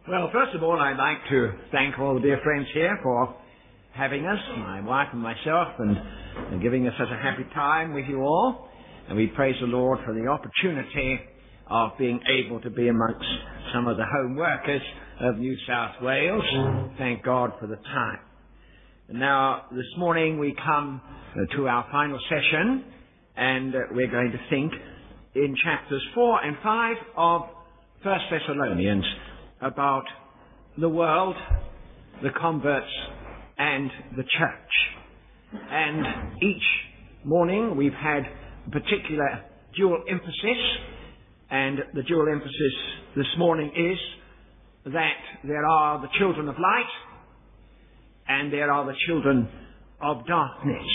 Well, first of all, I'd like to thank all the dear friends here for having us, my wife and myself, and giving us such a happy time with you all. And we praise the Lord for the opportunity of being able to be amongst some of the home workers of New South Wales. Thank God for the time. And now, this morning we come to our final session, and we're going to think in chapters 4 and 5 of 1 Thessalonians about the world, the converts, and the church. And each morning we've had a particular dual emphasis, and the dual emphasis this morning is that there are the children of light and there are the children of darkness.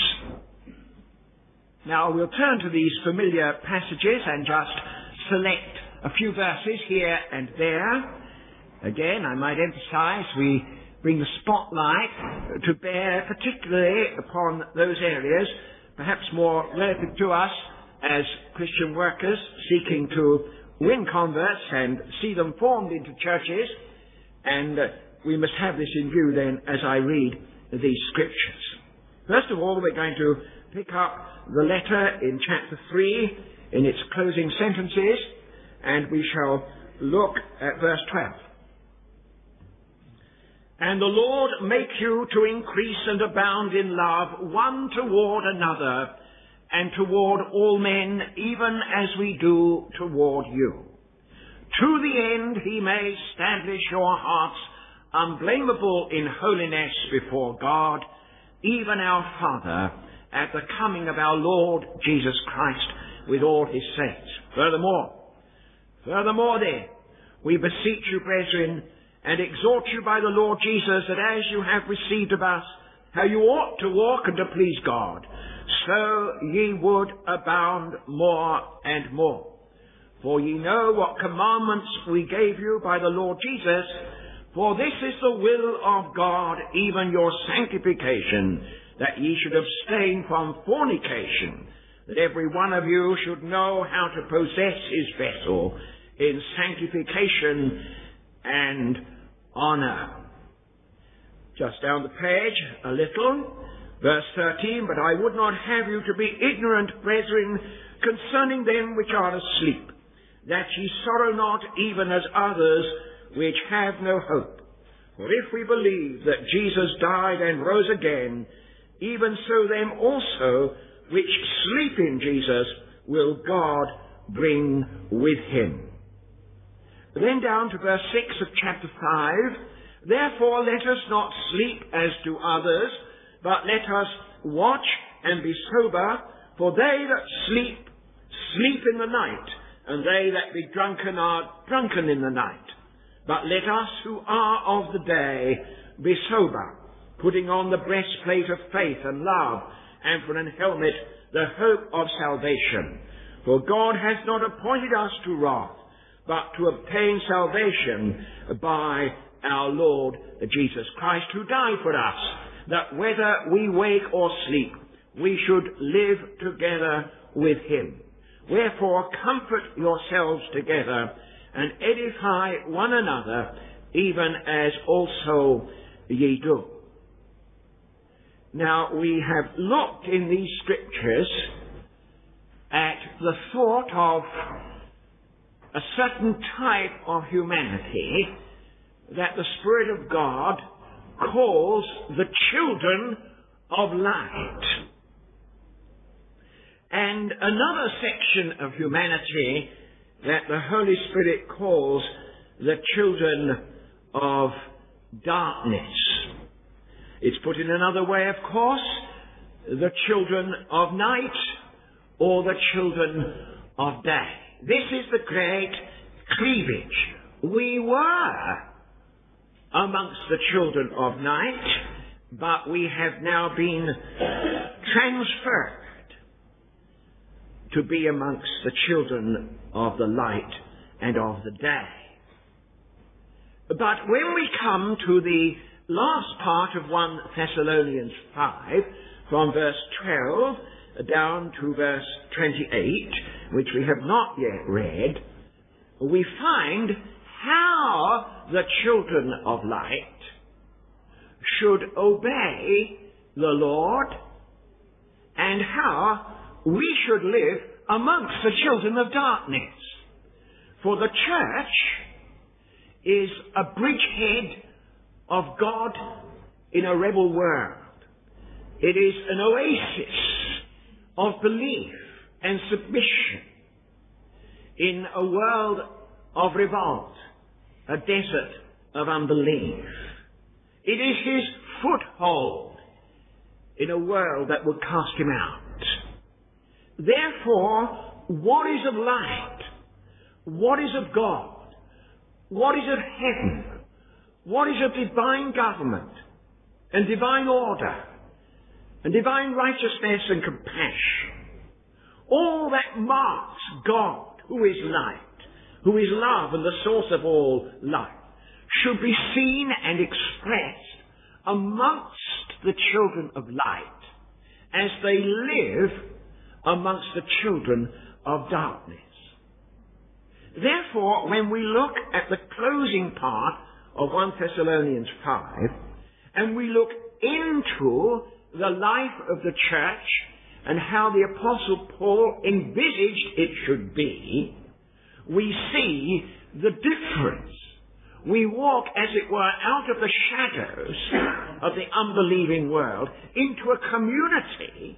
Now we'll turn to these familiar passages and just select a few verses here and there. Again, I might emphasize, we bring the spotlight to bear particularly upon those areas, perhaps more relative to us as Christian workers seeking to win converts and see them formed into churches. And we must have this in view then as I read these scriptures. First of all, we're going to pick up the letter in chapter 3 in its closing sentences, and we shall look at verse 12. And the Lord make you to increase and abound in love one toward another and toward all men, even as we do toward you. To the end he may establish your hearts unblameable in holiness before God, even our Father, at the coming of our Lord Jesus Christ with all his saints. Furthermore then, we beseech you, brethren, and exhort you by the Lord Jesus, that as you have received of us how you ought to walk and to please God, so ye would abound more and more. For ye know what commandments we gave you by the Lord Jesus, for this is the will of God, even your sanctification, that ye should abstain from fornication, that every one of you should know how to possess his vessel in sanctification and honor. Just down the page a little, verse 13, but I would not have you to be ignorant, brethren, concerning them which are asleep, that ye sorrow not even as others which have no hope. For if we believe that Jesus died and rose again, even so them also which sleep in Jesus will God bring with him. Then down to verse 6 of chapter 5, therefore let us not sleep as do others, but let us watch and be sober, for they that sleep, sleep in the night, and they that be drunken are drunken in the night. But let us who are of the day be sober, putting on the breastplate of faith and love, and for an helmet the hope of salvation. For God has not appointed us to wrath, but to obtain salvation by our Lord Jesus Christ, who died for us, that whether we wake or sleep, we should live together with him. Wherefore comfort yourselves together, and edify one another, even as also ye do. Now, we have looked in these scriptures at the thought of a certain type of humanity that the Spirit of God calls the children of light. And another section of humanity that the Holy Spirit calls the children of darkness. It's put in another way, of course, the children of night or the children of day. This is the great cleavage. We were amongst the children of night, but we have now been transferred to be amongst the children of the light and of the day. But when we come to the last part of 1 Thessalonians 5, from verse 12 down to verse 28, which we have not yet read, we find how the children of light should obey the Lord and how we should live amongst the children of darkness. For the church is a bridgehead of God in a rebel world. It is an oasis of belief and submission in a world of revolt, a desert of unbelief. It is his foothold in a world that would cast him out. Therefore, what is of light? What is of God? What is of heaven? What is of divine government and divine order and divine righteousness and compassion? All that marks God, who is light, who is love and the source of all life, should be seen and expressed amongst the children of light as they live amongst the children of darkness. Therefore, when we look at the closing part of 1 Thessalonians 5, and we look into the life of the church and how the Apostle Paul envisaged it should be, we see the difference. We walk, as it were, out of the shadows of the unbelieving world into a community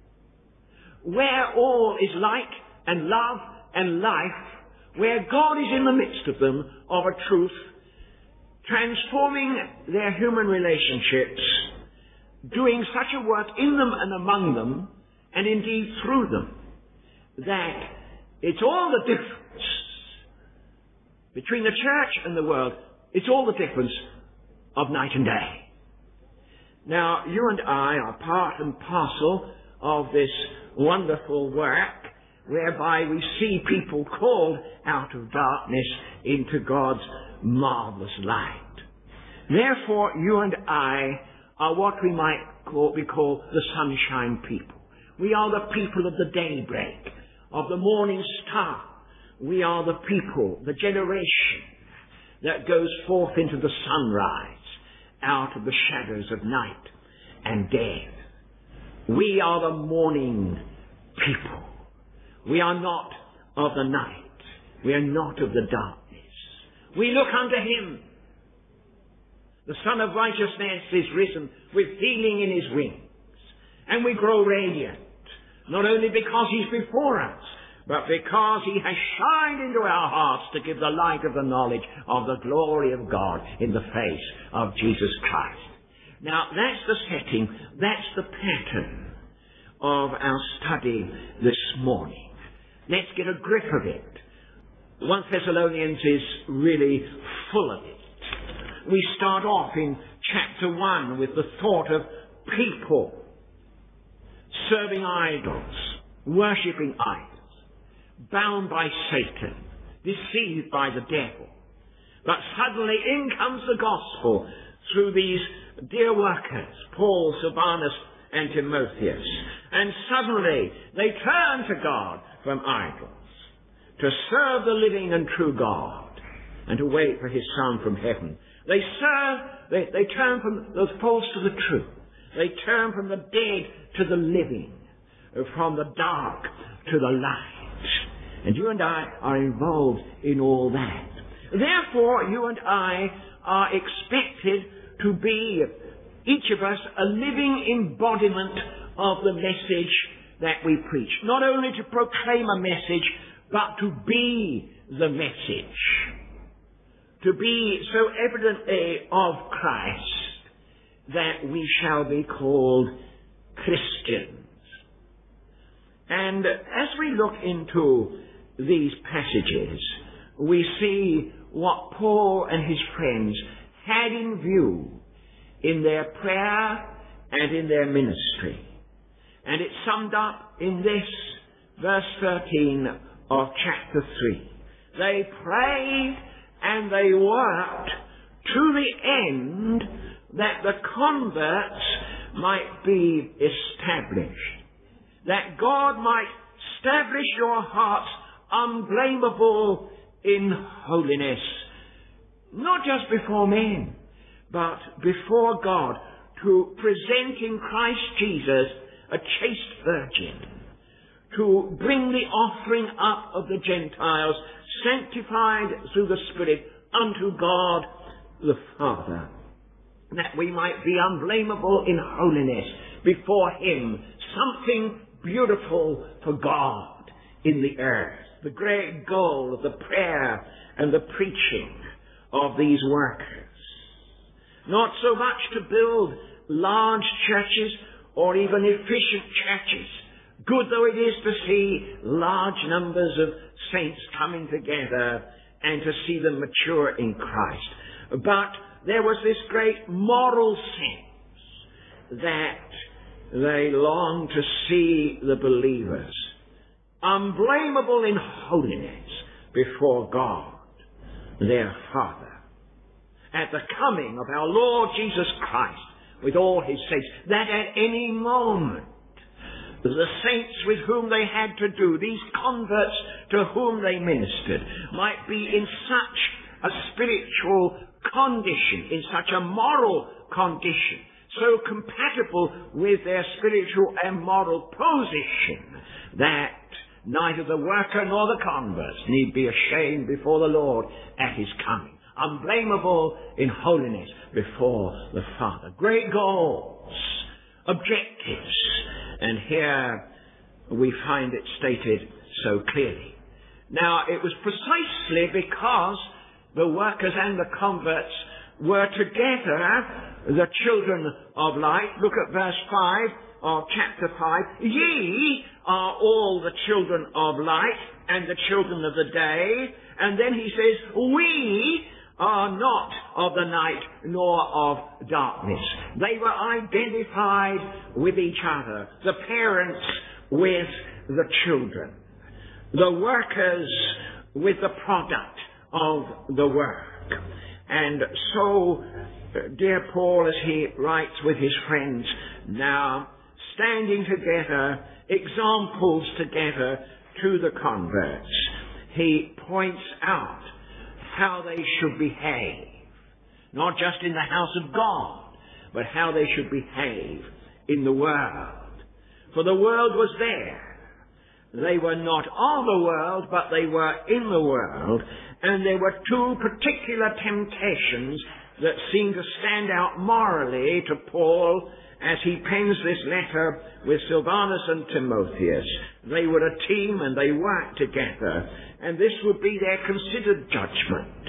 where all is light and love and life, where God is in the midst of them of a truth, transforming their human relationships, doing such a work in them and among them, and indeed through them, that it's all the difference between the church and the world. It's all the difference of night and day. Now, you and I are part and parcel of this wonderful work whereby we see people called out of darkness into God's marvelous light. Therefore, you and I are what we call the sunshine people. We are the people of the daybreak, of the morning star. We are the people, the generation that goes forth into the sunrise out of the shadows of night and death. We are the morning people. We are not of the night. We are not of the darkness. We look unto him. The Son of Righteousness is risen with healing in his wings. And we grow radiant, not only because he's before us, but because he has shined into our hearts to give the light of the knowledge of the glory of God in the face of Jesus Christ. Now, that's the setting, that's the pattern of our study this morning. Let's get a grip of it. 1 Thessalonians is really full of it. We start off in chapter 1 with the thought of people serving idols, worshipping idols, bound by Satan, deceived by the devil. But suddenly in comes the gospel through these dear workers, Paul, Silvanus, and Timotheus. And suddenly they turn to God from idols, to serve the living and true God, and to wait for his Son from heaven. They turn from the false to the true. They turn from the dead to the living, from the dark to the light. And you and I are involved in all that. Therefore, you and I are expected to be, each of us, a living embodiment of the message that we preach. Not only to proclaim a message, but to be the message. To be so evidently of Christ that we shall be called Christians. And as we look into these passages, we see what Paul and his friends had in view in their prayer and in their ministry. And it's summed up in this verse 13 of chapter 3. They prayed and they worked to the end that the converts might be established, that God might establish your hearts unblameable in holiness not just before men, but before God, to present in Christ Jesus a chaste virgin, to bring the offering up of the Gentiles, sanctified through the Spirit, unto God the Father, that we might be unblameable in holiness before Him, something beautiful for God in the earth. The great goal of the prayer and the preaching of these workers. Not so much to build large churches or even efficient churches, good though it is to see large numbers of saints coming together and to see them mature in Christ. But there was this great moral sense that they longed to see the believers unblameable in holiness before God, their Father, at the coming of our Lord Jesus Christ with all His saints, that at any moment the saints with whom they had to do, these converts to whom they ministered, might be in such a spiritual condition, in such a moral condition, so compatible with their spiritual and moral position, that neither the worker nor the converts need be ashamed before the Lord at His coming. Unblameable in holiness before the Father. Great goals, objectives, and here we find it stated so clearly. Now, it was precisely because the workers and the converts were together, the children of light. Look at verse 5 of chapter 5. Ye are all the children of light and the children of the day. And then he says, we are not of the night nor of darkness. They were identified with each other, the parents with the children, the workers with the product of the work. And so, dear Paul, as he writes with his friends now, standing together, examples together to the converts, he points out how they should behave, not just in the house of God, but how they should behave in the world. For the world was there. They were not of the world, but they were in the world, and there were two particular temptations that seem to stand out morally to Paul as he pens this letter with Silvanus and Timotheus. They were a team and they worked together, and this would be their considered judgment.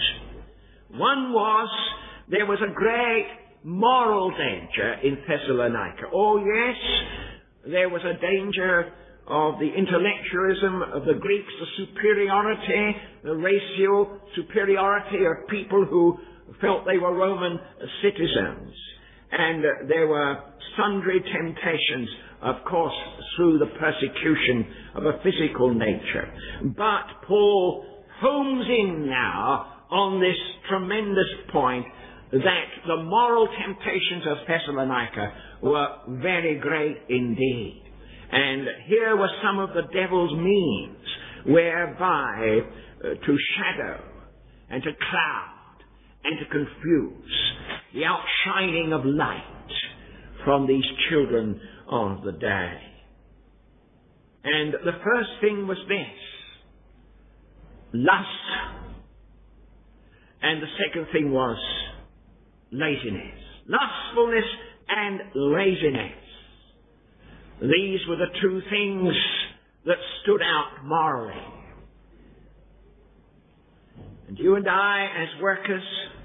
One was, there was a great moral danger in Thessalonica. Oh yes, there was a danger of the intellectualism of the Greeks, the superiority, the racial superiority of people who felt they were Roman citizens. And there were sundry temptations, of course, through the persecution of a physical nature. But Paul homes in now on this tremendous point that the moral temptations of Thessalonica were very great indeed. And here were some of the devil's means whereby to shadow and to cloud and to confuse the outshining of light from these children of the day. And the first thing was this: lust. And the second thing was laziness. Lustfulness and laziness. These were the two things that stood out morally. And you and I, as workers,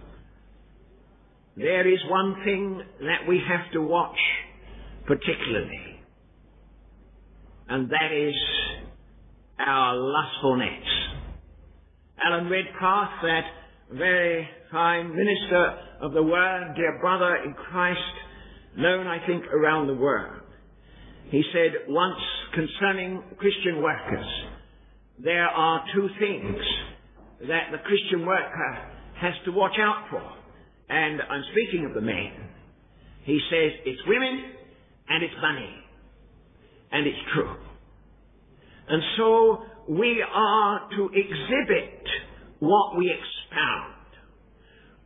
there is one thing that we have to watch particularly, and that is our lustfulness. Alan Redpath, that very fine minister of the Word, dear brother in Christ, known, I think, around the world, he said once concerning Christian workers, there are two things that the Christian worker has to watch out for. And I'm speaking of the men. He says it's women and it's money. And it's true. And so we are to exhibit what we expound.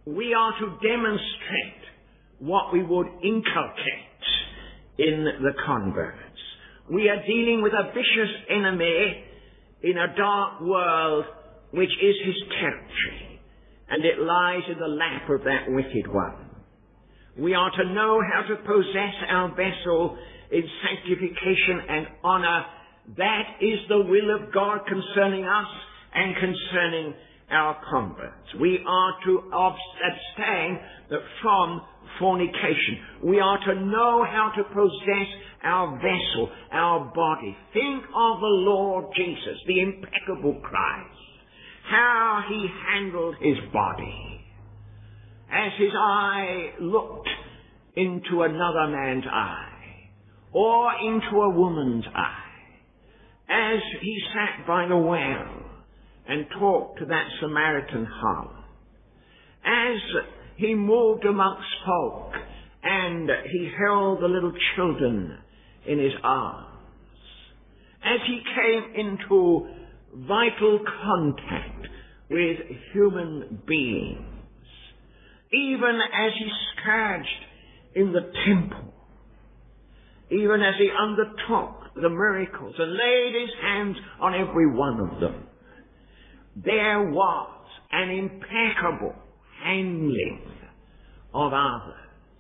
we are to demonstrate what we would inculcate in the converts. We are dealing with a vicious enemy in a dark world which is his territory, and it lies in the lap of that wicked one. We are to know how to possess our vessel in sanctification and honour. That is the will of God concerning us and concerning our converts. We are to abstain from fornication. We are to know how to possess our vessel, our body. Think of the Lord Jesus, the impeccable Christ, how he handled his body. As his eye looked into another man's eye, or into a woman's eye, as he sat by the well and talked to that Samaritan harlot, as he moved amongst folk and he held the little children in his arms, as he came into vital contact with human beings, even as he scourged in the temple, even as he undertook the miracles and laid his hands on every one of them, there was an impeccable handling of others.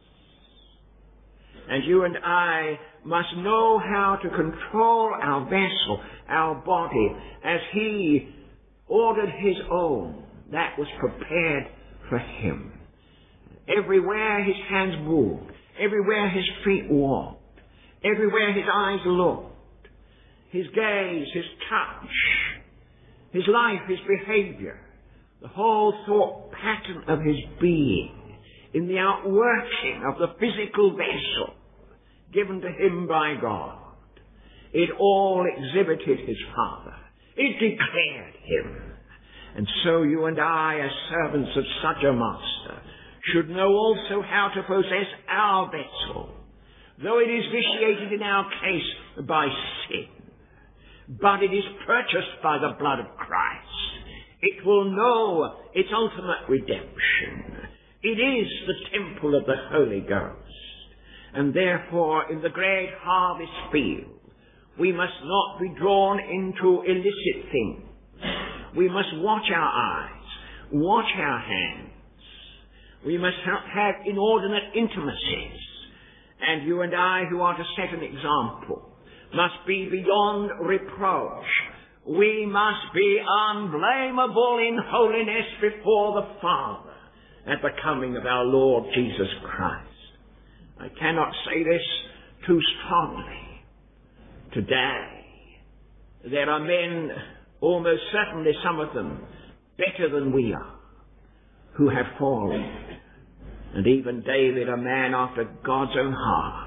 And you and I must know how to control our vessel, our body, as he ordered his own that was prepared for him. Everywhere his hands moved, everywhere his feet walked, everywhere his eyes looked, his gaze, his touch, his life, his behavior, the whole thought pattern of his being, in the outworking of the physical vessel given to him by God, it all exhibited his Father. It declared him. And so you and I, as servants of such a master, should know also how to possess our vessel, though it is vitiated in our case by sin. But it is purchased by the blood of Christ. It will know its ultimate redemption. It is the temple of the Holy Ghost. And therefore, in the great harvest field, we must not be drawn into illicit things. We must watch our eyes, watch our hands. We must have inordinate intimacies. And you and I, who are to set an example, must be beyond reproach. We must be unblameable in holiness before the Father at the coming of our Lord Jesus Christ. I cannot say this too strongly. Today, there are men, almost certainly some of them, better than we are, who have fallen. And even David, a man after God's own heart,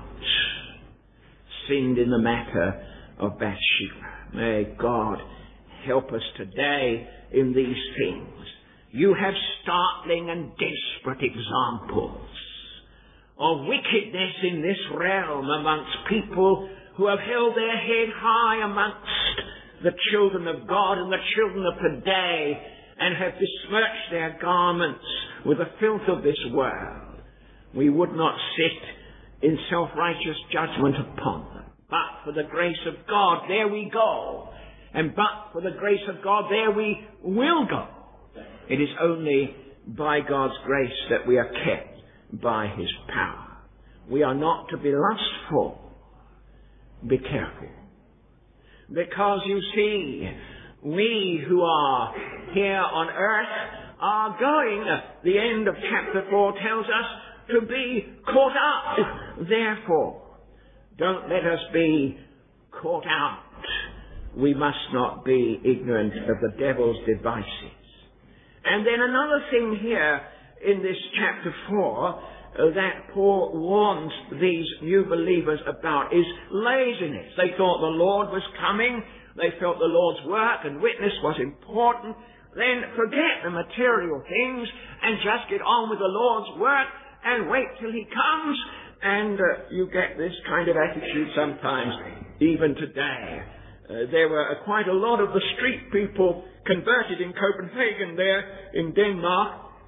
sinned in the matter of Bathsheba. May God help us today in these things. You have startling and desperate examples of wickedness in this realm amongst people who have held their head high amongst the children of God and the children of today, and have besmirched their garments with the filth of this world. We would not sit in self-righteous judgment upon them. But for the grace of God, there we go. And but for the grace of God, there we will go. It is only by God's grace that we are kept by his power. We are not to be lustful. Be careful. Because you see, we who are here on earth are going, the end of chapter 4 tells us, to be caught up. Therefore, don't let us be caught out. We must not be ignorant of the devil's devices. And then another thing here in this chapter 4 that Paul warns these new believers about is laziness. They thought the Lord was coming. They felt the Lord's work and witness was important. Then forget the material things and just get on with the Lord's work and wait till he comes. And you get this kind of attitude sometimes, even today. There were quite a lot of the street people converted in Copenhagen there in Denmark,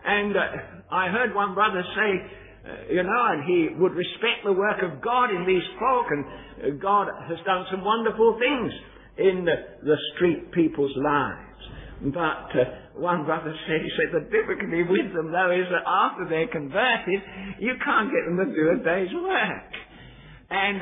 And I heard one brother say, and he would respect the work of God in these folk, and God has done some wonderful things in the street people's lives. But one brother said, the difficulty with them, though, is that after they're converted, you can't get them to do a day's work. And,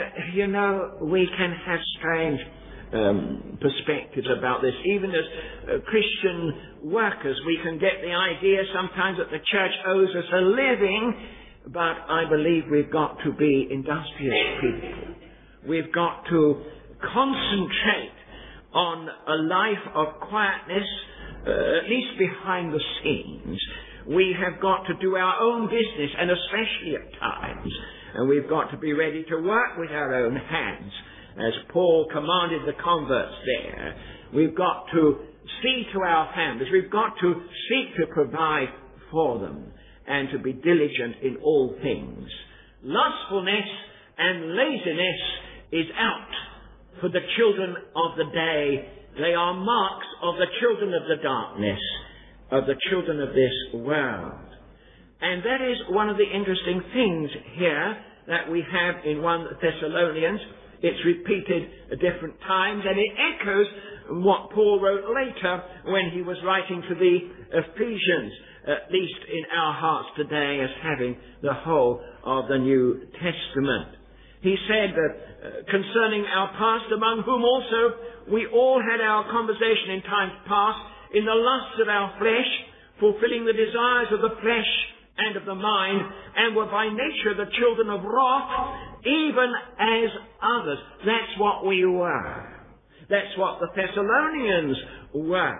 we can have strange perspectives about this. Even as Christian workers, we can get the idea sometimes that the church owes us a living, but I believe we've got to be industrious people. We've got to concentrate on a life of quietness, at least behind the scenes. We have got to do our own business, and especially at times, and we've got to be ready to work with our own hands, as Paul commanded the converts there. We've got to see to our families. We've got to seek to provide for them, and to be diligent in all things. Lustfulness and laziness is out for the children of the day. They are marks of the children of the darkness, of the children of this world. And that is one of the interesting things here that we have in 1 Thessalonians. It's repeated at different times, and it echoes what Paul wrote later when he was writing to the Ephesians, at least in our hearts today as having the whole of the New Testament. He said that concerning our past, among whom also we all had our conversation in times past, in the lusts of our flesh, fulfilling the desires of the flesh and of the mind, and were by nature the children of wrath, even as others. That's what we were. That's what the Thessalonians were.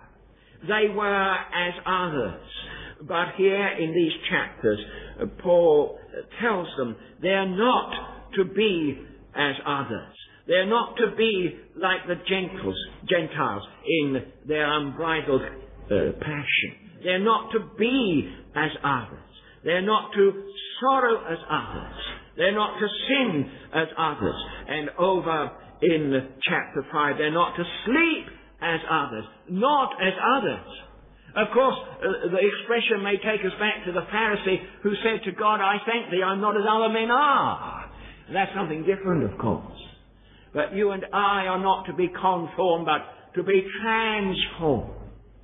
They were as others. But here in these chapters, Paul tells them they're not to be as others. They're not to be like the Gentiles in their unbridled passion. They're not to be as others. They're not to sorrow as others. They're not to sin as others. And over in chapter 5, they're not to sleep as others. Not as others. Of course, the expression may take us back to the Pharisee who said to God, I thank thee, I'm not as other men are. That's something different, of course. But you and I are not to be conformed, but to be transformed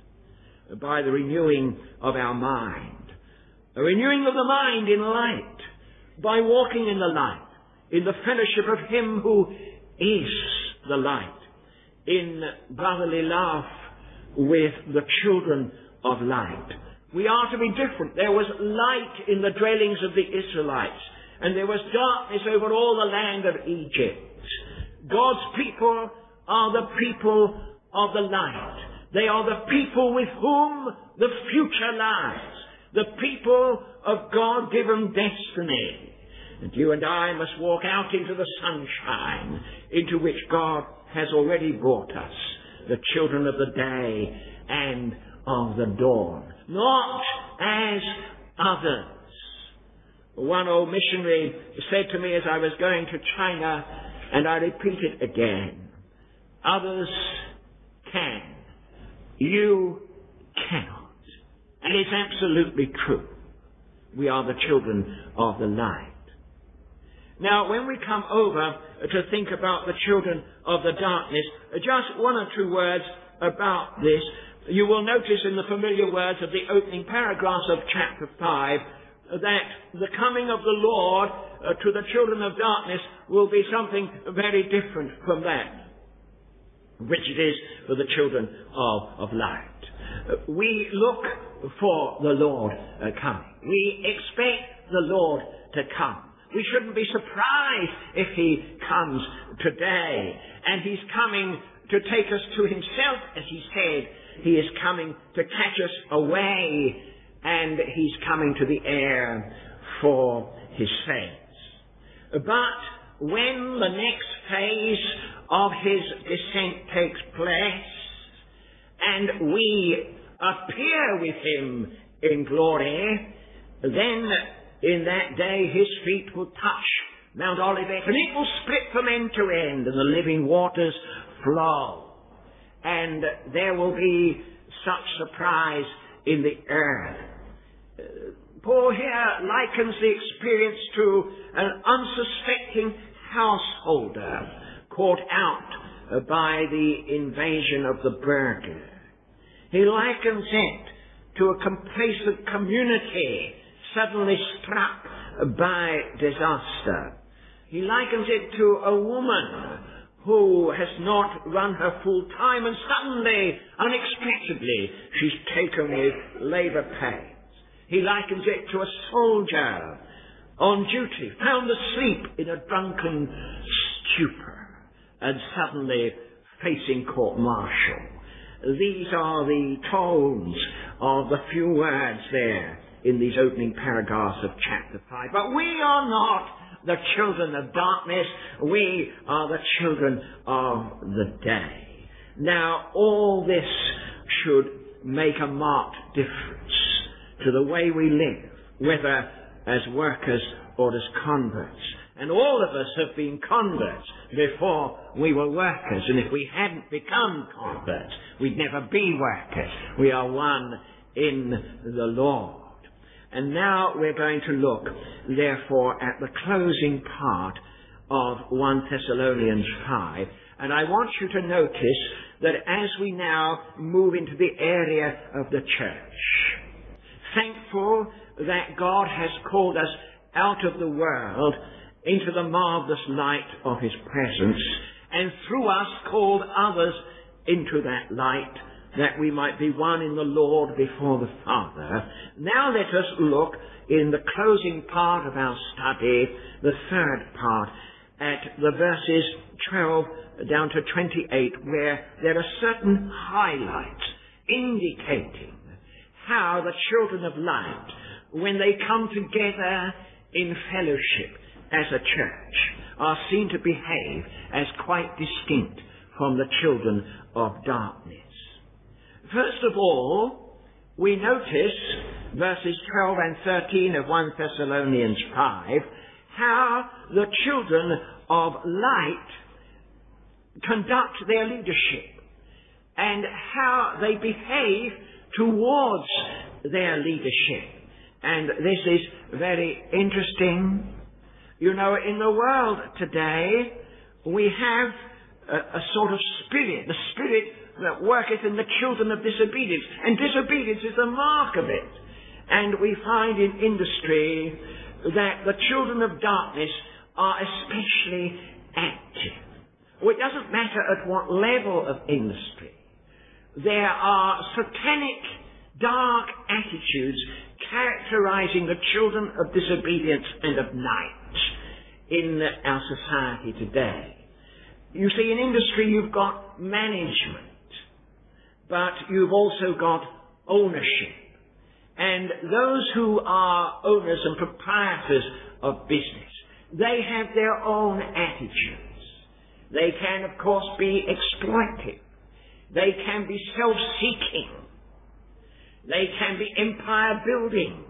by the renewing of our mind. A renewing of the mind in light, by walking in the light, in the fellowship of Him who is the light, in brotherly love with the children of light. We are to be different. There was light in the dwellings of the Israelites, and there was darkness over all the land of Egypt. God's people are the people of the light. They are the people with whom the future lies. The people of God-given destiny. And you and I must walk out into the sunshine into which God has already brought us, the children of the day and of the dawn. Not as others. One old missionary said to me as I was going to China, and I repeat it again, others can, you cannot. And it's absolutely true. We are the children of the light. Now, when we come over to think about the children of the darkness, just one or two words about this. You will notice in the familiar words of the opening paragraphs of chapter 5 that the coming of the Lord to the children of darkness will be something very different from that which it is for the children of light. We look for the Lord coming. We expect the Lord to come. We shouldn't be surprised if He comes today. And He's coming to take us to Himself, as He said. He is coming to catch us away, and He's coming to the air for His saints. But when the next phase of His descent takes place, and we appear with Him in glory, then in that day His feet will touch Mount Olivet, and it will split from end to end, and the living waters flow. And there will be such surprise in the earth Paul here likens the experience to an unsuspecting householder caught out by the invasion of the burglar. He likens it to a complacent community suddenly struck by disaster. He likens it to a woman who has not run her full time and suddenly, unexpectedly, she's taken with labour pains. He likens it to a soldier on duty, found asleep in a drunken stupor and suddenly facing court-martial. These are the tones of the few words there in these opening paragraphs of chapter 5. But we are not the children of darkness. We are the children of the day. Now, all this should make a marked difference to the way we live, whether as workers or as converts. And all of us have been converts before we were workers. And if we hadn't become converts, we'd never be workers. We are one in the Lord. And now we're going to look, therefore, at the closing part of 1 Thessalonians 5. And I want you to notice that as we now move into the area of the church, thankful that God has called us out of the world into the marvelous light of His presence, and through us called others into that light, that we might be one in the Lord before the Father. Now let us look in the closing part of our study, the third part, at the verses 12 down to 28, where there are certain highlights indicating how the children of light, when they come together in fellowship as a church, are seen to behave as quite distinct from the children of darkness. First of all, we notice verses 12 and 13 of 1 Thessalonians 5, how the children of light conduct their leadership and how they behave towards their leadership. And this is very interesting. You know, in the world today, we have a sort of spirit, the spirit that worketh in the children of disobedience. And disobedience is the mark of it. And we find in industry that the children of darkness are especially active. Well, it doesn't matter at what level of industry. There are satanic, dark attitudes characterizing the children of disobedience and of night in our society today. You see, in industry you've got management, but you've also got ownership. And those who are owners and proprietors of business, they have their own attitudes. They can, of course, be exploitive. They can be self-seeking. They can be empire building.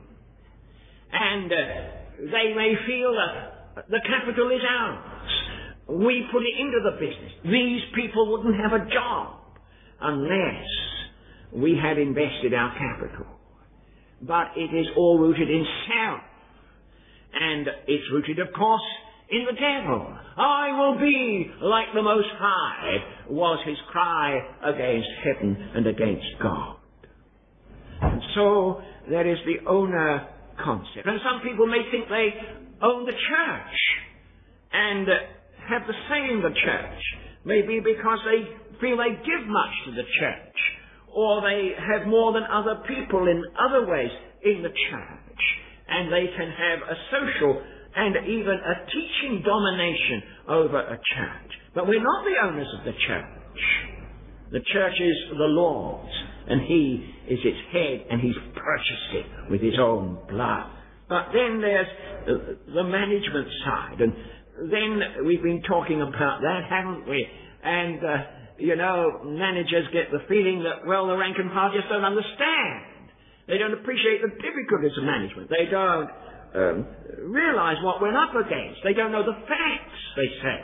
And they may feel that the capital is ours. We put it into the business. These people wouldn't have a job unless we had invested our capital. But it is all rooted in self. And it's rooted, of course, in the devil. I will be like the Most High, was his cry against heaven and against God. And so there is the owner concept. And some people may think they own the church and have the say in the church. Maybe because they feel they give much to the church, or they have more than other people in other ways in the church, and they can have a social and even a teaching domination over a church. But we're not the owners of the church. The church is the Lord's, and He is its head, and He's purchased it with His own blood. But then there's the management side, and then we've been talking about that, haven't we? And, managers get the feeling that, well, the rank and file just don't understand. They don't appreciate the difficulties of management. They don't realize what we're up against. They don't know the facts, they say.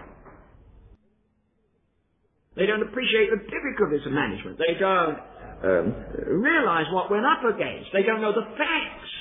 They don't appreciate the difficulties of management. They don't realize what we're up against. They don't know the facts,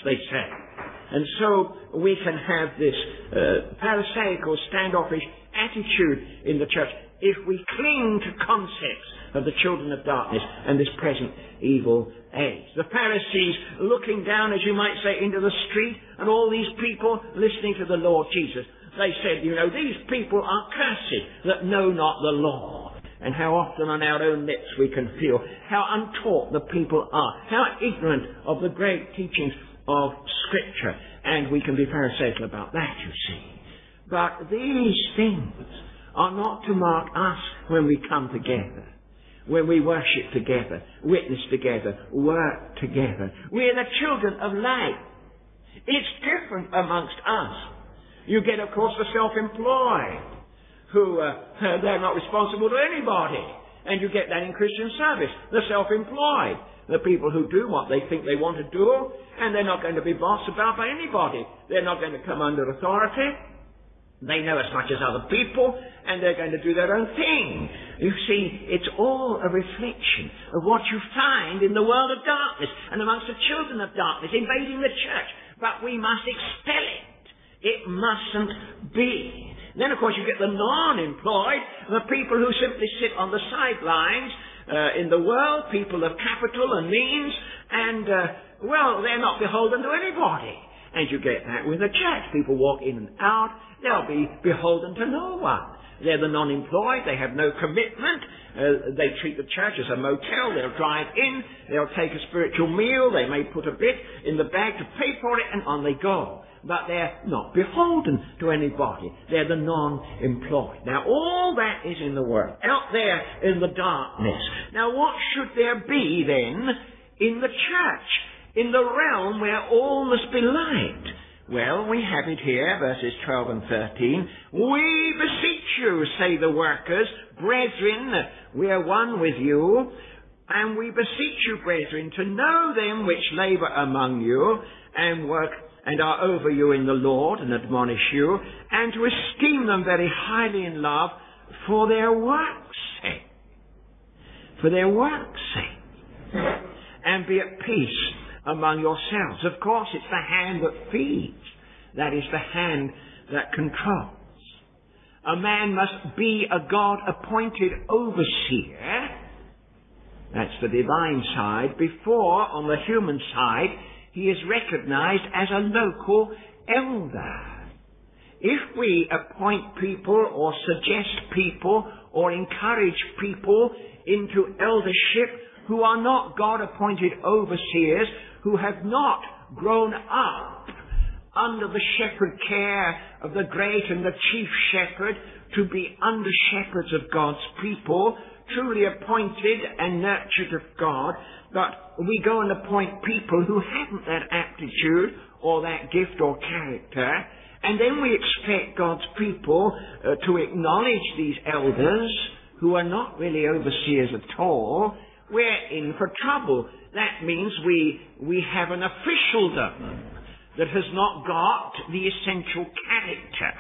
they say. And so we can have this pharisaical, standoffish attitude in the church if we cling to concepts of the children of darkness and this present evil age. The Pharisees looking down, as you might say, into the street, and all these people listening to the Lord Jesus. They said, these people are cursed that know not the law. And how often on our own lips we can feel how untaught the people are, how ignorant of the great teachings of Scripture. And we can be pharisaical about that, you see. But these things are not to mark us when we come together, when we worship together, witness together, work together. We're the children of light. It's different amongst us. You get, of course, the self-employed, who they're not responsible to anybody. And you get that in Christian service. The self-employed, the people who do what they think they want to do, and they're not going to be bossed about by anybody. They're not going to come under authority. They know as much as other people, and they're going to do their own thing. You see, it's all a reflection of what you find in the world of darkness and amongst the children of darkness invading the church. But we must expel it. It mustn't be. Then, of course, you get the non-employed, the people who simply sit on the sidelines in the world, people of capital and means, and, they're not beholden to anybody. And you get that with the church. People walk in and out. They'll be beholden to no one. They're the non-employed. They have no commitment. They treat the church as a motel. They'll drive in. They'll take a spiritual meal. They may put a bit in the bag to pay for it, and on they go. But they're not beholden to anybody. They're the non-employed. Now, all that is in the world, out there in the darkness. Now, what should there be, then, in the church, in the realm where all must be light? Well, we have it here, verses 12 and 13. We beseech you, say the workers, brethren, we are one with you, and we beseech you, brethren, to know them which labour among you, and work and are over you in the Lord, and admonish you, and to esteem them very highly in love for their work's sake. For their work's sake. And be at peace among yourselves. Of course, it's the hand that feeds. That is the hand that controls. A man must be a God-appointed overseer. That's the divine side. Before, on the human side, he is recognized as a local elder. If we appoint people or suggest people or encourage people into eldership who are not God-appointed overseers, who have not grown up under the shepherd care of the great and the chief shepherd to be under-shepherds of God's people, truly appointed and nurtured of God, but we go and appoint people who haven't that aptitude or that gift or character, and then we expect God's people to acknowledge these elders who are not really overseers at all. We're in for trouble. That means we have an officialdom that has not got the essential character.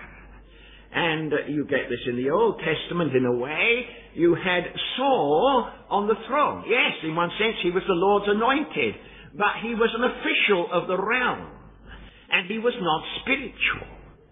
And you get this in the Old Testament in a way. You had Saul on the throne. Yes, in one sense he was the Lord's anointed, but he was an official of the realm, and he was not spiritual.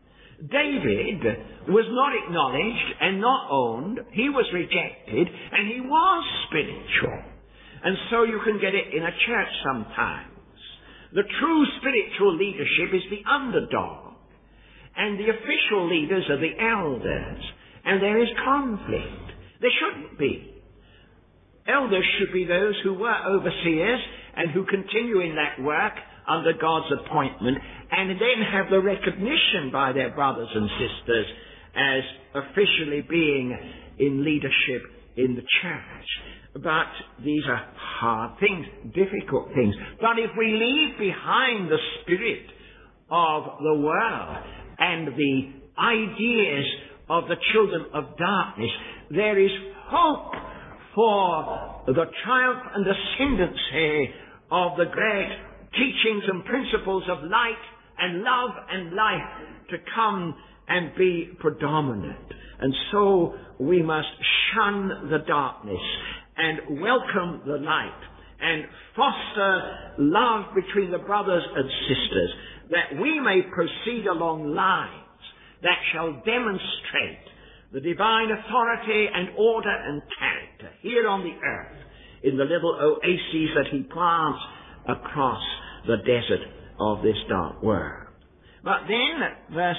David was not acknowledged and not owned. He was rejected, and he was spiritual. And so you can get it in a church sometimes. The true spiritual leadership is the underdog, and the official leaders are the elders, and there is conflict. There shouldn't be. Elders should be those who were overseers and who continue in that work under God's appointment, and then have the recognition by their brothers and sisters as officially being in leadership in the church. But these are hard things, difficult things. But if we leave behind the spirit of the world and the ideas of the children of darkness, there is hope for the triumph and ascendancy of the great teachings and principles of light and love and life to come and be predominant. And so we must shun the darkness and welcome the light and foster love between the brothers and sisters, that we may proceed along lines that shall demonstrate the divine authority and order and character here on the earth in the little oases that he plants across the desert of this dark world. But then, at verse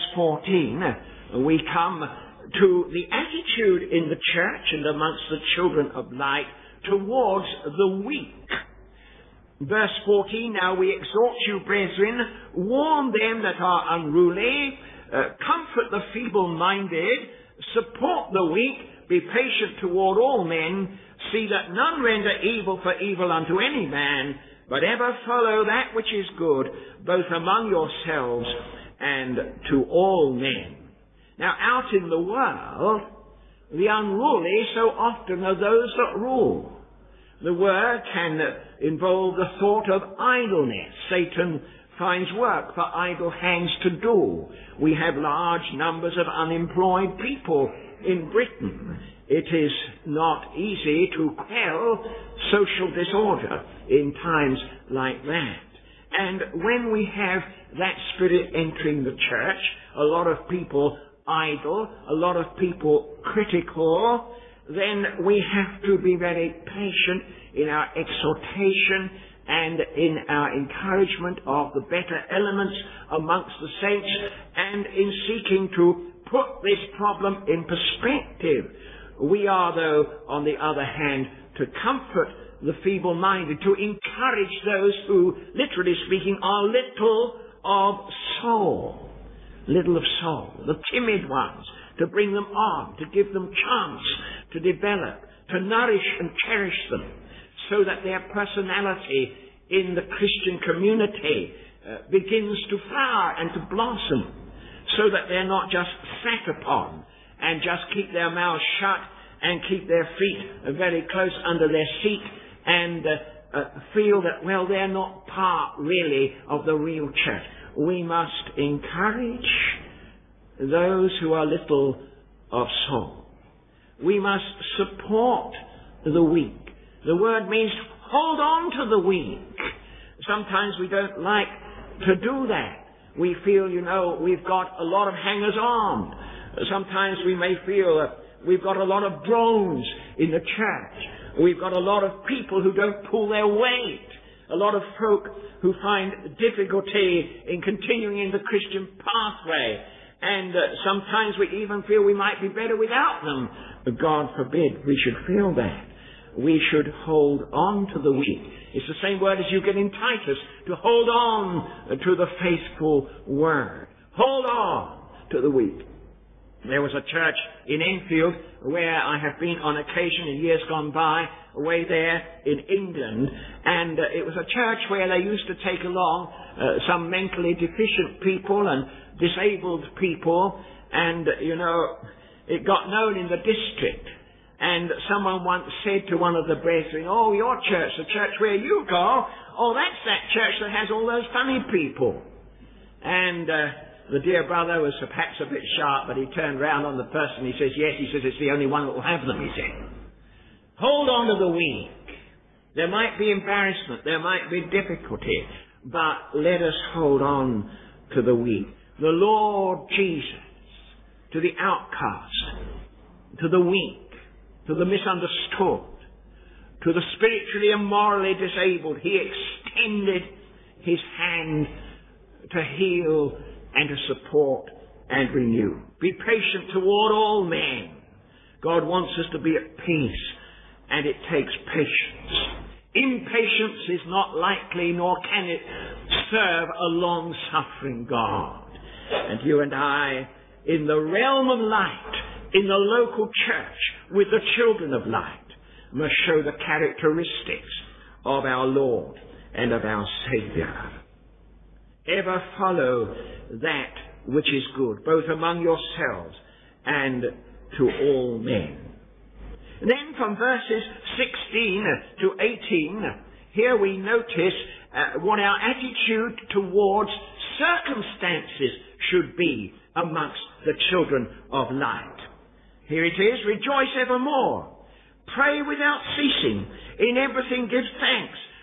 14, we come to the attitude in the church and amongst the children of light towards the weak. Verse 14, now we exhort you, brethren, warn them that are unruly, comfort the feeble-minded, support the weak, be patient toward all men, see that none render evil for evil unto any man, but ever follow that which is good, both among yourselves and to all men. Now, out in the world, the unruly so often are those that rule. The word can involve the thought of idleness. Satan finds work for idle hands to do. We have large numbers of unemployed people in Britain. It is not easy to quell social disorder in times like that. And when we have that spirit entering the church, a lot of people idle, a lot of people critical, then we have to be very patient in our exhortation and in our encouragement of the better elements amongst the saints, and in seeking to put this problem in perspective. We are, though, on the other hand, to comfort the feeble-minded, to encourage those who, literally speaking, are little of soul. Little of soul. The timid ones. To bring them on. To give them chance to develop. To nourish and cherish them. So that their personality in the Christian community begins to flower and to blossom. So that they're not just sat upon and just keep their mouths shut and keep their feet very close under their seat and feel that, well, they're not part really of the real church. We must encourage those who are little of soul. We must support the weak. The word means hold on to the weak. Sometimes we don't like to do that. We feel, we've got a lot of hangers-on. Sometimes we may feel we've got a lot of drones in the church. We've got a lot of people who don't pull their weight. A lot of folk who find difficulty in continuing in the Christian pathway. And sometimes we even feel we might be better without them. But God forbid we should feel that. We should hold on to the weak. It's the same word as you get in Titus, to hold on to the faithful word. Hold on to the weak. There was a church in Enfield where I have been on occasion in years gone by, away there in England, and it was a church where they used to take along some mentally deficient people and disabled people, and, it got known in the district. And someone once said to one of the brethren, "Oh, your church, the church where you go, oh, that's that church that has all those funny people." And the dear brother was perhaps a bit sharp, but he turned round on the person. He says, "Yes," he says, "it's the only one that will have them," he said. Hold on to the weak. There might be embarrassment, there might be difficulty, but let us hold on to the weak. The Lord Jesus, to the outcast, to the weak, to the misunderstood, to the spiritually and morally disabled, he extended his hand to heal and to support and renew. Be patient toward all men. God wants us to be at peace, and it takes patience. Impatience is not likely, nor can it serve a long-suffering God. And you and I, in the realm of light, in the local church, with the children of light, must show the characteristics of our Lord and of our Saviour. Ever follow that which is good, both among yourselves and to all men. And then from verses 16 to 18, here we notice what our attitude towards circumstances should be amongst the children of light. Here it is, rejoice evermore. Pray without ceasing. In everything give thanks,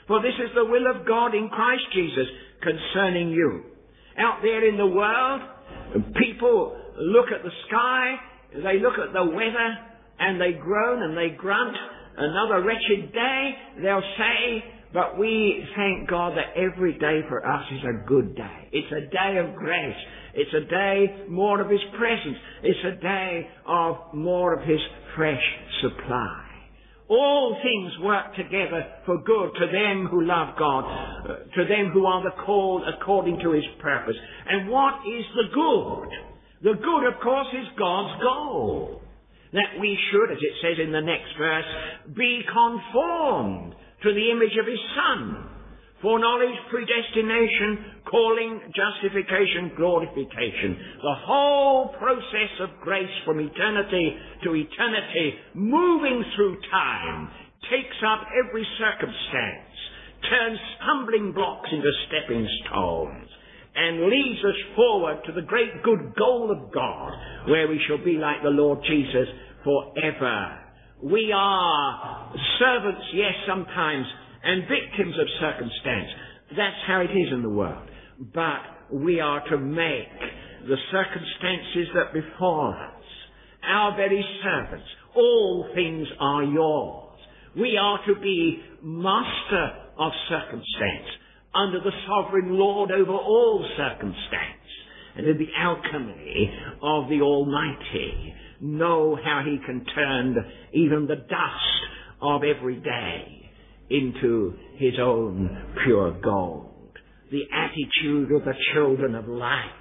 For this is the will of God in Christ Jesus concerning you. Out there in the world, people look at the sky, they look at the weather, and they groan and they grunt. Another wretched day, they'll say, but we thank God that every day for us is a good day. It's a day of grace. It's a day more of His presence. It's a day of more of His fresh supply. All things work together for good to them who love God, to them who are the called according to His purpose. And what is the good? The good, of course, is God's goal. That we should, as it says in the next verse, be conformed to the image of His Son. Foreknowledge, predestination, calling, justification, glorification. The whole process of grace from eternity to eternity, moving through time, takes up every circumstance, turns stumbling blocks into stepping stones, and leads us forward to the great good goal of God, where we shall be like the Lord Jesus forever. We are servants, yes, sometimes, and victims of circumstance. That's how it is in the world. But we are to make the circumstances that befall us our very servants. All things are yours. We are to be master of circumstance, under the sovereign Lord over all circumstance, and in the alchemy of the Almighty, know how He can turn even the dust of every day into His own pure gold. The attitude of the children of light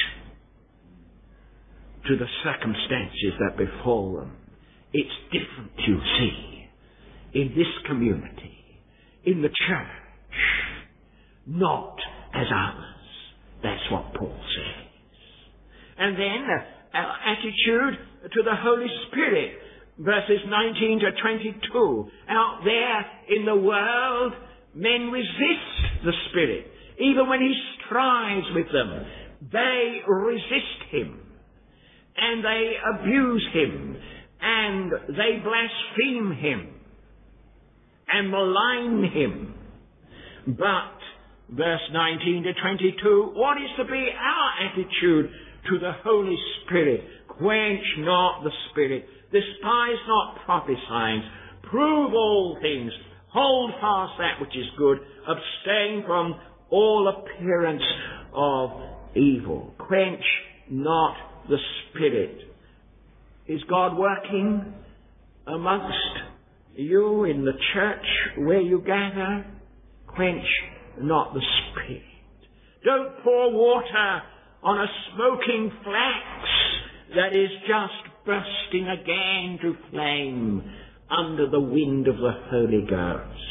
to the circumstances that befall them. It's different, you see, in this community, in the church, not as others. That's what Paul says. And then our attitude to the Holy Spirit, verses 19 to 22. Out there in the world, men resist the Spirit. Even when He strives with them, they resist Him. And they abuse Him. And they blaspheme Him. And malign Him. But, verse 19 to 22, what is to be our attitude to the Holy Spirit? Quench not the Spirit. Despise not prophesying. Prove all things. Hold fast that which is good. Abstain from all appearance of evil. Quench not the Spirit. Is God working amongst you in the church where you gather? Quench not the Spirit. Don't pour water on a smoking flax that is just bursting again to flame under the wind of the Holy Ghost.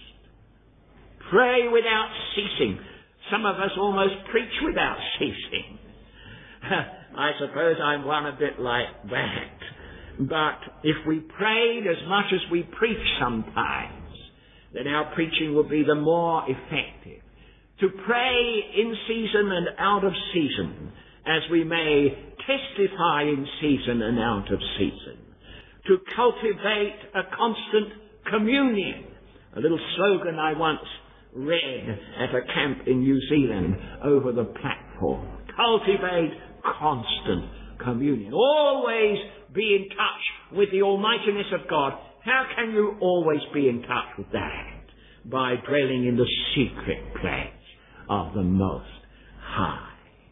Pray without ceasing. Some of us almost preach without ceasing. I suppose I'm one a bit like that. But if we prayed as much as we preach sometimes, then our preaching will be the more effective. To pray in season and out of season, as we may testify in season and out of season. To cultivate a constant communion. A little slogan I once read at a camp in New Zealand over the platform. Cultivate constant communion. Always be in touch with the almightiness of God. How can you always be in touch with that? By dwelling in the secret place of the Most High.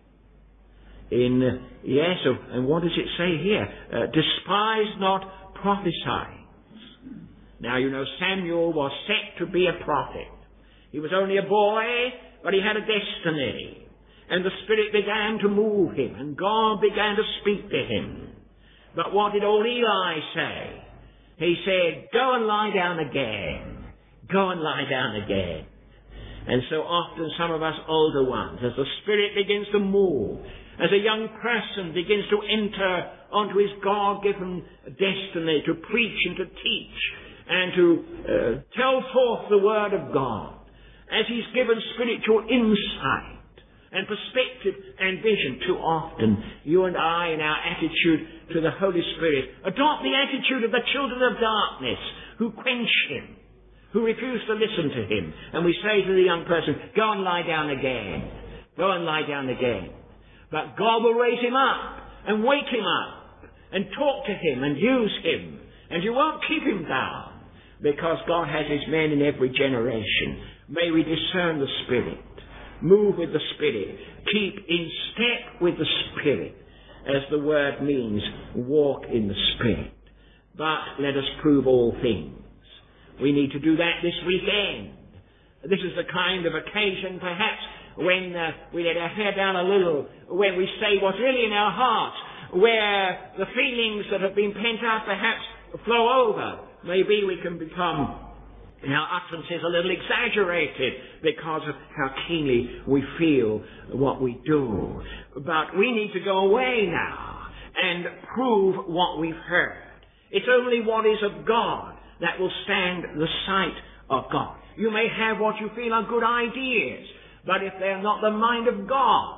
And what does it say here? Despise not prophesying. Now, you know, Samuel was set to be a prophet. He was only a boy, but he had a destiny. And the Spirit began to move him, and God began to speak to him. But what did old Eli say? He said, go and lie down again. Go and lie down again. And so often some of us older ones, as the Spirit begins to move, as a young person begins to enter onto his God-given destiny to preach and to teach and to tell forth the Word of God, as he's given spiritual insight and perspective and vision, too often you and I, in our attitude to the Holy Spirit, adopt the attitude of the children of darkness who quench him, who refuse to listen to him. And we say to the young person, go and lie down again. Go and lie down again. But God will raise him up and wake him up and talk to him and use him. And you won't keep him down, because God has his men in every generation. May we discern the Spirit, move with the Spirit, keep in step with the Spirit, as the word means, walk in the Spirit. But let us prove all things. We need to do that this weekend. This is the kind of occasion, perhaps, when we let our hair down a little, when we say what's really in our hearts, where the feelings that have been pent up perhaps flow over. Maybe we can become, in our utterances, a little exaggerated because of how keenly we feel what we do. But we need to go away now and prove what we've heard. It's only what is of God that will stand the sight of God. You may have what you feel are good ideas, but if they're not the mind of God,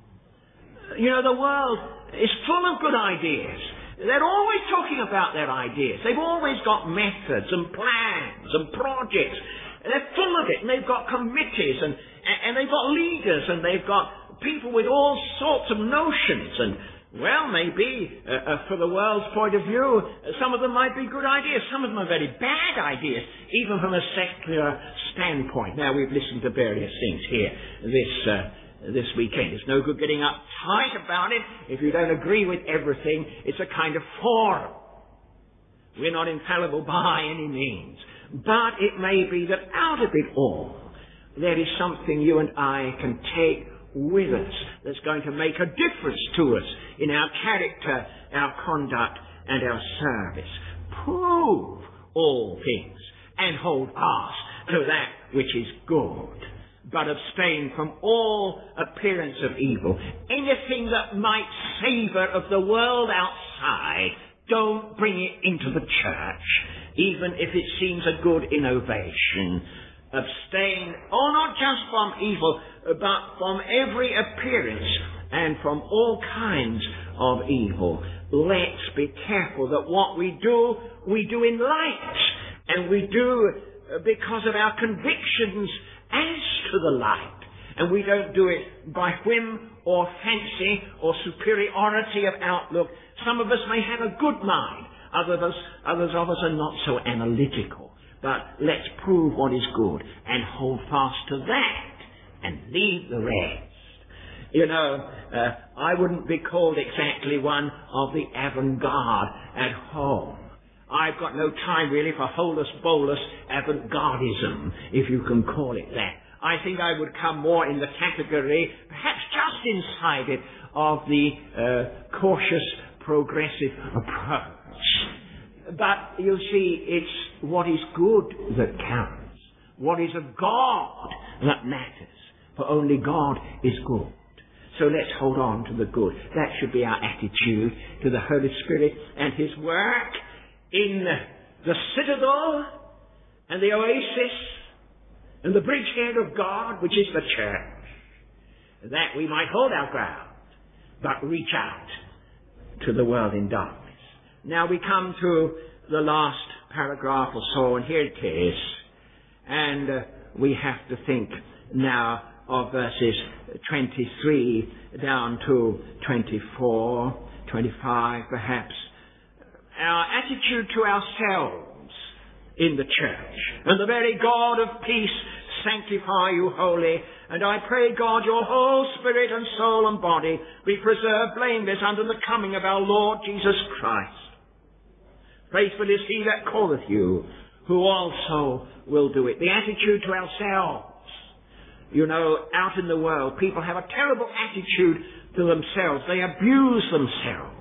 you know, the world is full of good ideas. They're always talking about their ideas. They've always got methods and plans and projects. They're full of it, and they've got committees, and they've got leaders, and they've got people with all sorts of notions. And, well, maybe, for the world's point of view, some of them might be good ideas. Some of them are very bad ideas, even from a secular standpoint. Now, we've listened to various things here this weekend. It's no good getting uptight about it. If you don't agree with everything, it's a kind of forum. We're not infallible by any means. But it may be that out of it all, there is something you and I can take with us that's going to make a difference to us in our character, our conduct, and our service. Prove all things and hold fast to that which is good, but abstain from all appearance of evil. Anything that might savour of the world outside, don't bring it into the church, even if it seems a good innovation. Abstain, not just from evil, but from every appearance and from all kinds of evil. Let's be careful that what we do in light, and we do because of our convictions as to the light. And we don't do it by whim or fancy or superiority of outlook. Some of us may have a good mind. Others of us are not so analytical. But let's prove what is good and hold fast to that and leave the rest. You know, I wouldn't be called exactly one of the avant-garde at home. I've got no time really for holus-bolus avant-gardism, if you can call it that. I think I would come more in the category, perhaps just inside it, of the cautious, progressive approach. But you see, it's what is good that counts. What is of God that matters. For only God is good. So let's hold on to the good. That should be our attitude to the Holy Spirit and His work in the citadel and the oasis and the bridgehead of God, which is the church. That we might hold our ground, but reach out to the world in darkness. Now we come to the last paragraph or so, and here it is. And we have to think now of verses 23 down to 24, 25 perhaps. Our attitude to ourselves in the church. And the very God of peace sanctify you wholly. And I pray, God, your whole spirit and soul and body be preserved blameless unto the coming of our Lord Jesus Christ. Faithful is he that calleth you, who also will do it. The attitude to ourselves. You know, out in the world, people have a terrible attitude to themselves. They abuse themselves.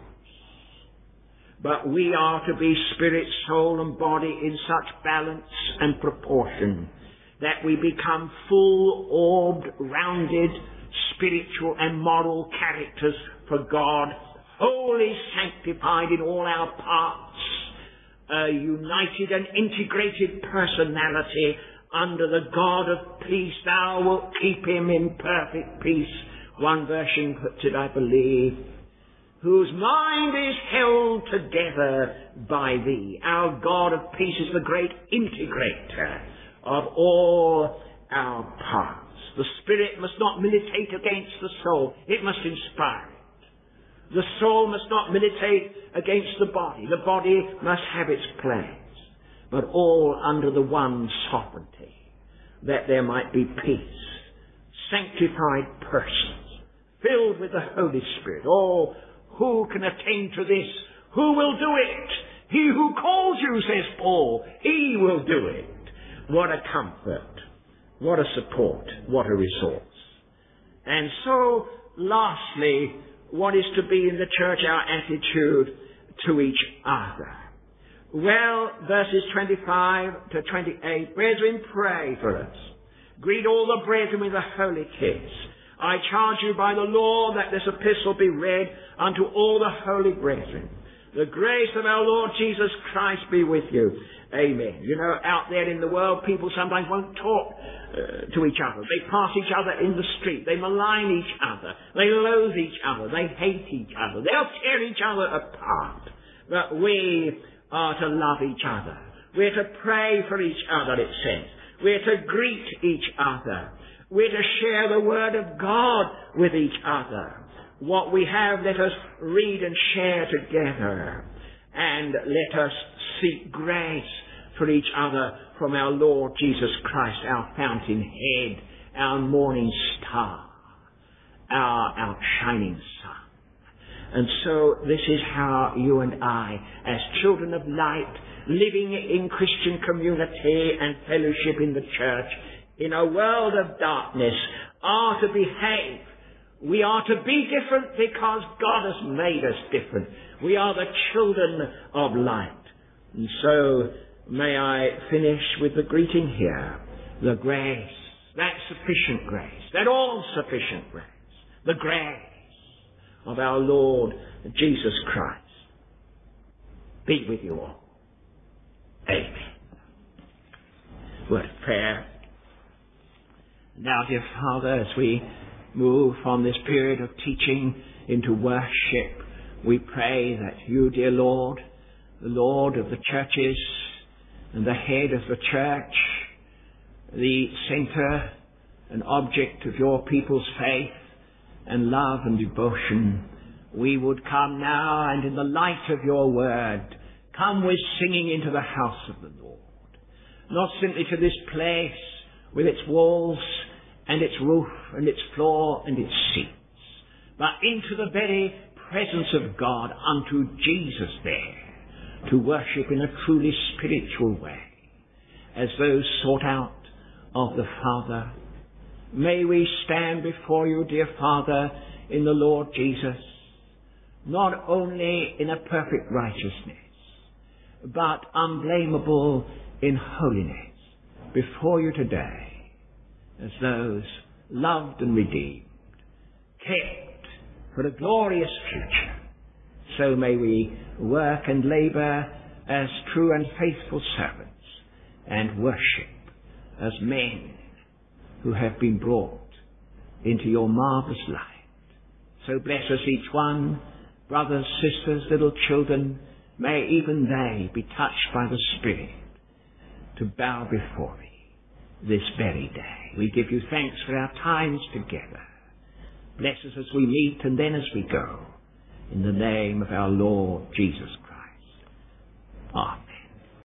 But we are to be spirit, soul and body in such balance and proportion that we become full-orbed, rounded, spiritual and moral characters for God, wholly sanctified in all our parts, a united and integrated personality under the God of peace. Thou wilt keep him in perfect peace. One version puts it, I believe, whose mind is held together by thee. Our God of peace is the great integrator of all our parts. The Spirit must not militate against the soul. It must inspire it. The soul must not militate against the body. The body must have its place, but all under the one sovereignty, that there might be peace, sanctified persons, filled with the Holy Spirit. Oh, who can attain to this? Who will do it? He who calls you, says Paul, he will do it. What a comfort, what a support, what a resource. And so, lastly, what is to be in the church our attitude to each other? Well, verses 25 to 28, brethren, pray for us. Greet all the brethren with a holy kiss. I charge you by the Lord that this epistle be read unto all the holy brethren. The grace of our Lord Jesus Christ be with you. Amen. You know, out there in the world, people sometimes won't talk to each other. They pass each other in the street. They malign each other. They loathe each other. They hate each other. They'll tear each other apart. But we are to love each other. We're to pray for each other, it says. We're to greet each other. We're to share the Word of God with each other. What we have, let us read and share together. And let us seek grace for each other from our Lord Jesus Christ, our fountainhead, our morning star, our outshining sun. And so this is how you and I, as children of light, living in Christian community and fellowship in the church, in a world of darkness, are to behave. We are to be different because God has made us different. We are the children of light. And so may I finish with the greeting here. The grace, that sufficient grace, that all-sufficient grace, the grace of our Lord Jesus Christ be with you all. Amen. Word of prayer. Now, dear Father, as we move from this period of teaching into worship, we pray that you, dear Lord, the Lord of the churches and the head of the church, the centre and object of your people's faith and love and devotion, we would come now and in the light of your word, come with singing into the house of the Lord. Not simply to this place with its walls and its roof and its floor and its seats, but into the very presence of God, unto Jesus there, to worship in a truly spiritual way, as those sought out of the Father. May we stand before you, dear Father, in the Lord Jesus, not only in a perfect righteousness, but unblameable in holiness, before you today, as those loved and redeemed, kept for a glorious future. So may we work and labour as true and faithful servants, and worship as men who have been brought into your marvellous light. So bless us each one, brothers, sisters, little children. May even they be touched by the Spirit to bow before thee this very day. We give you thanks for our times together. Bless us as we meet and then as we go. In the name of our Lord Jesus Christ. Amen.